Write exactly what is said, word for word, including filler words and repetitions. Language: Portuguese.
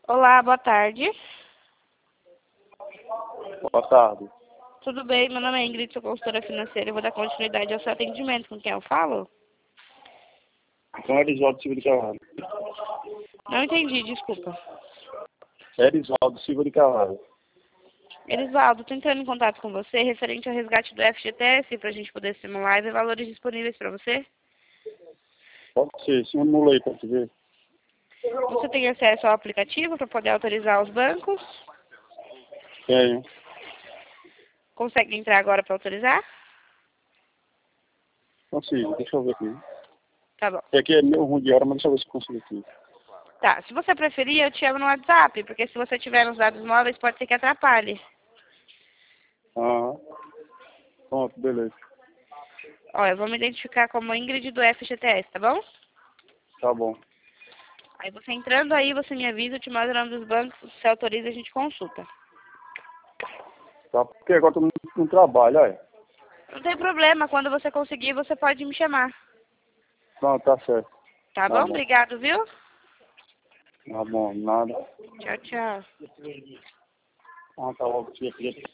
Olá, boa tarde. Boa tarde. Tudo bem? Meu nome é Ingrid, sou consultora financeira. Eu vou dar continuidade ao seu atendimento. Com quem eu falo? Com Erisvaldo Silva de Carvalho. Não entendi, desculpa. Erisvaldo Silva de Carvalho. Elisvaldo, estou entrando em contato com você referente ao resgate do F G T S para a gente poder simular e ver valores disponíveis para você. Pode ser, simula aí para te ver. Você tem acesso ao aplicativo para poder autorizar os bancos? Tenho. Consegue entrar agora para autorizar? Consigo, deixa eu ver aqui. Tá bom. É que é meio ruim de hora, mas deixa eu ver se consigo aqui. Tá, se você preferir, eu te chamo no WhatsApp, porque se você tiver nos dados móveis, pode ser que atrapalhe. Aham. Pronto, beleza. Ó, eu vou me identificar como Ingrid do F G T S, tá bom? Tá bom. Aí você entrando aí, você me avisa, eu te mando o nome dos bancos, se você autoriza, a gente consulta. Tá, porque agora todo mundo no trabalho, olha. Não tem problema, quando você conseguir, você pode me chamar. Não, tá certo. Tá Tá bom? bom. Obrigado, viu? Tá bom, nada. Tchau, tchau. Ah, tá logo, tia,